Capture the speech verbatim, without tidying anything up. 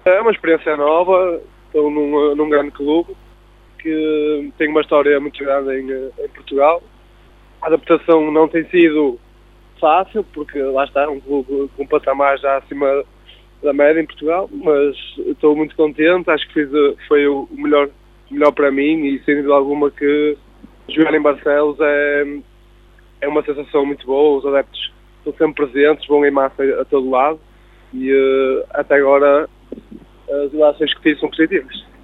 É uma experiência nova, estou num, num grande clube que tem uma história muito grande em, em Portugal. A adaptação não tem sido fácil, porque lá está, é um clube com um patamar já acima da média em Portugal, mas estou muito contente, acho que fiz, foi o melhor, melhor para mim e sem dúvida alguma que jogar em Barcelos é, é uma sensação muito boa, os adeptos estão sempre presentes, vão em massa a todo lado e uh, até agora as relações que tive são positivas.